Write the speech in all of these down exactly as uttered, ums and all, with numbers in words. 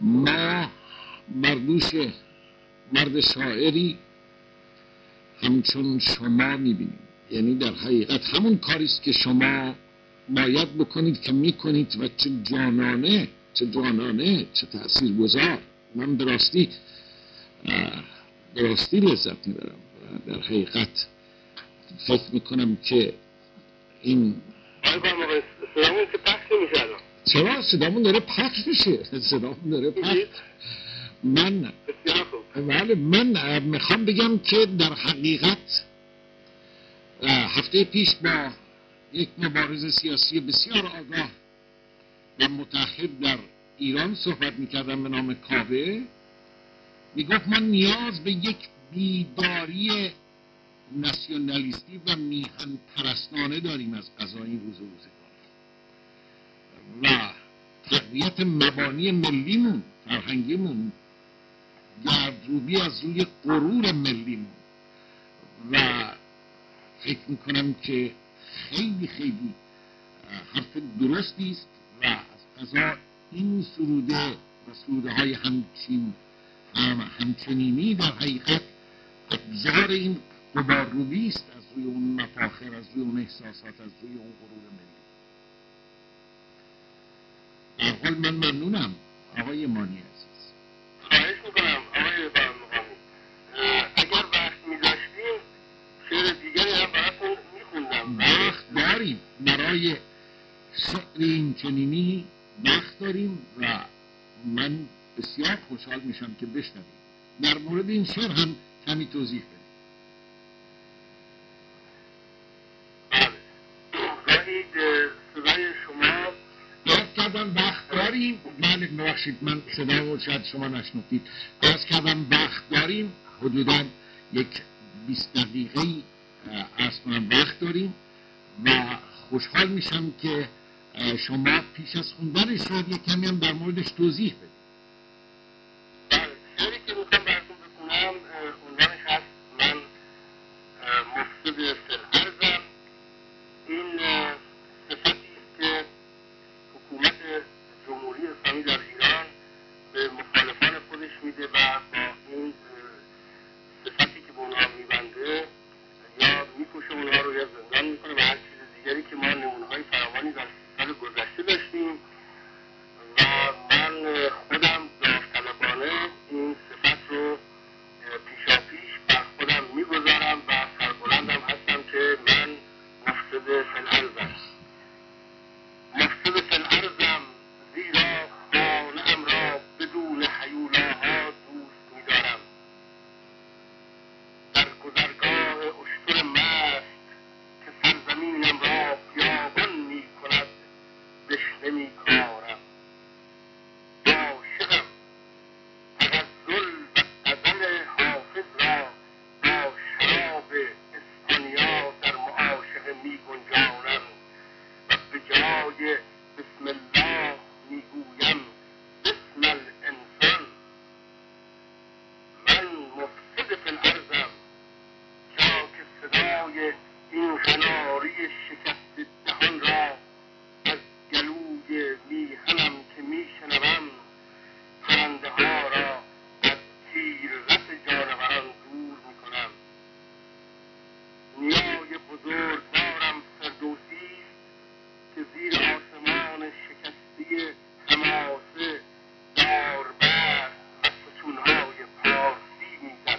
ما مردوش مرد شاعری همچون شما میبینیم. یعنی در حقیقت همون کاریست که شما باید بکنید که میکنید و چه جانانه چه جانانه چه تأثیر گذار. من دراستی دراستی لذت میبرم. در حقیقت فکر میکنم که این صدامون که پخش میشه الان. چرا صدامون داره پخش میشه؟ صدامون داره پخش. من بله من میخوام بگم که در حقیقت هفته پیش با یک مبارز سیاسی بسیار آگاه و متأهل در ایران صحبت میکردم به نام کاوه. میگفت ما نیاز به یک بیداری ناسیونالیستی و میهن پرستانه داریم از قضای این روز و روزگار و تقویت مبانی ملیمون، فرهنگیمون، گردروبی از روی غرور ملیمون. و فکر میکنم که خیلی خیلی حرف درستی است و از قضا این سروده و سروده های همچین هم همچنینی در حقیقت ابزار این غبارروبی است از روی اون مفاخر، از روی اون احساسات، از روی اون غرور ملی. در حال من ممنونم آقای مانی عزیز. خواهش میکنم آقای برمقامی. اگر وقت میداشتیم شعر دیگری هم براتون میخوندم. وقت داریم، برای شعر این چنینی وقت داریم و من بسیار خوشحال میشم که بشنویم. در مورد این شعر هم کمی توضیح بدید. گاهی صدای شما درست کردم وقت داریم. بله ببخشید من صدا رو شاید شما نشنفتید. درست کردم وقت داریم، حدودا یک بیست دقیقه از کنم وقت داریم و خوشحال میشم که شما پیش از خوندن شعر یک کمی هم در موردش توضیح بدید. بله، شعری که میخوام براتون بخونم عنوانش هست من مفسد فی‌الارضم. این صفتی است که حکومت جمهوری اسلامی در ایران به مخالفان خودش میده و با این صفتی که به اونها میبنده یا میکشه اونها رو یا زندان میکنه و هر چیز دیگری که ما نمونه‌های فراوانی در سال گذشته داشتیم و من خودم داوطلبانه این صفت رو پیشاپیش بر خودم میگذارم و سربلندم هستم که من مفسد فی‌الارضم. مفسد فی‌الارضم زیرا خانه‌ام را بدون هیولاها دوست می‌دارم. در گذرگاه اشتر مست که سرزمینم را بیابان می‌کند دشنه می‌کارم. عاشقم تغزل و غزل حافظ را با شراب اسپانیا در معاشقه می‌گنجانم و به جای بسم الله میگویم بسم الانسان. من مفسد فی‌الارضم تا که صدای این قناری شکست دهان را از گلوی میهنم که میشنوم پرنده ها را از تیررس جانوران دور میکنم. نیای بزرگوارم فردوسی است که زیر آسمان شکسته حماسه داربست و ستونهای پارسی میزد.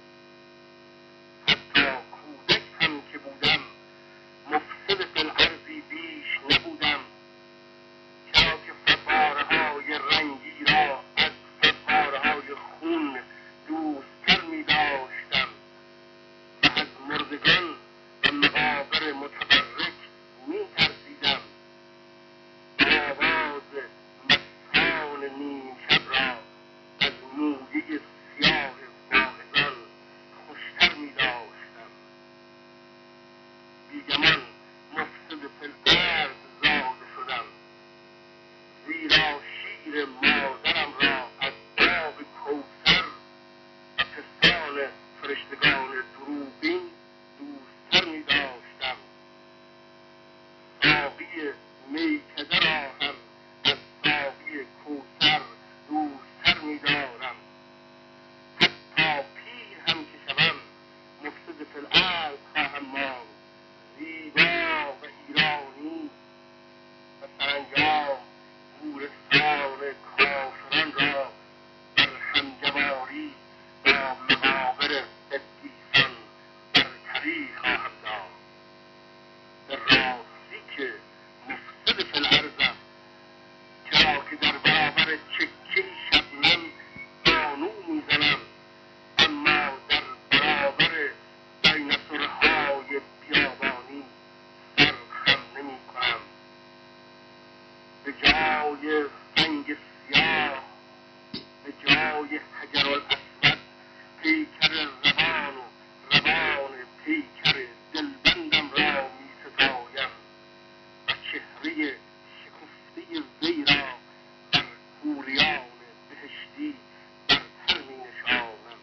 حتی کودک هم که بودم مفسد فی‌الارضی بیش نبودم، چرا که فواره‌های رنگی را از فواره‌های خون دوست‌تر می‌داشتم و از مردگان و مقابر متبرک می‌ترسیدم. آواز مستان نیم شب را از مویه سیاه واعظان خوشتر می‌داشتم. بیگمان مفسد فی‌الارض زاده شدم، زیرا شیر مادرم را از آب کوثر و پستان فرشتگان دروغین دوستتر می‌داشتم. ساقی میکده را هم از ساقی کوثر کافران را بر همجواری با مقابر قدیسان برتری خواهم داد. به راستی که مفسد فی الارضم، چرا که در برابر چکه شبنم بانو میزنم، اما در برابر دیناسورهای بیابانی سر خم نمی کنم. به جای سنگ سیاه، به جای حجر الاسود، پیکر روان و روان پیکر دلبندم را می ستایم و چهره شکفته وی را بر حوریان بهشتی برتر می نشانم.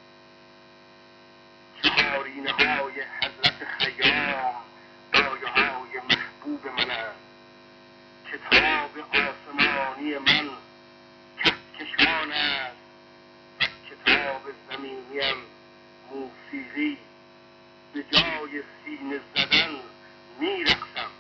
چهارینه های حضرت خیام دایه های محبوب من است. کتاب آسمانی من کهکشان است و کتاب زمینیم موسیقی. به جای سینه زدن می رقصم.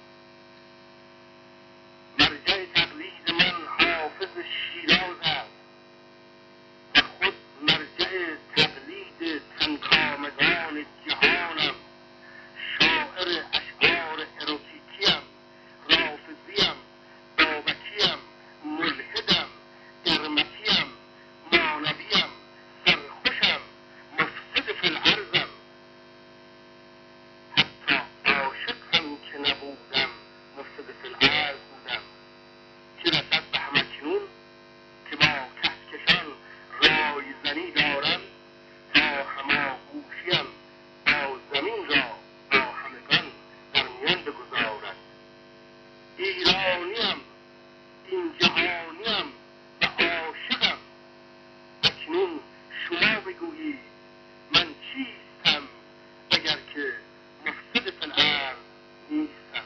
مرجع تقلید من حافظ شیراز است و خود مرجع تقلید تنکامگان جهانم. شاعر اشعار اروتیکیم، رافضیم، بابکیم، ملحدم، گرمکیم، مانویم، سرخوشم، مفسد فی الارضم. حتی عاشق هم که نبودم مفسد فی الارض بودم. که رسد به همکنون که با کهکشان رایزنی دارم، تا هماغوشیم با زمین را با همگان در میان بگذارد. ایرانیم، این جهانیم و عاشقم. اکنون شما بگویید من چیستم اگر که مفسد فی الارض نیستم.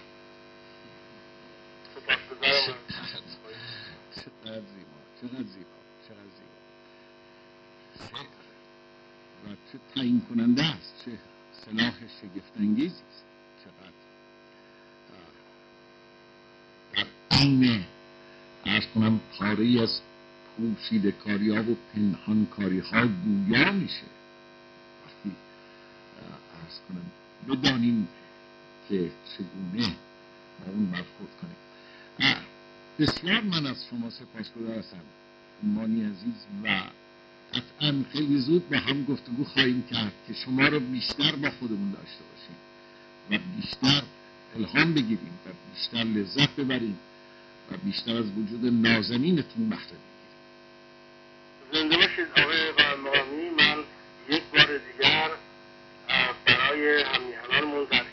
سپاسگزارم. چقدر زیبا، چقدر زیبا، چقدر زیبا. شعر و چه تعیین کننده است، چه سلاح شگفت‌انگیزی است. چقدر در عین عرض کنم پاره‌ای از پوشیده کاری‌ها و پنهان کاری‌ها گویا میشه. وقتی عرض کنم بدانیم که چگونه با اون برخورد کنیم. بسیار من از شما سپاسگزار هستم مانی عزیز و قطعا خیلی زود با هم گفتگو خواهیم کرد که شما رو بیشتر با خودمون داشته باشیم و بیشتر الهام بگیریم و بیشتر لذت ببریم و بیشتر از وجود نازنینتون بهره بگیریم. زنده باشید آقای قائم مقامی. من یک بار دیگر برای همیهنانمون در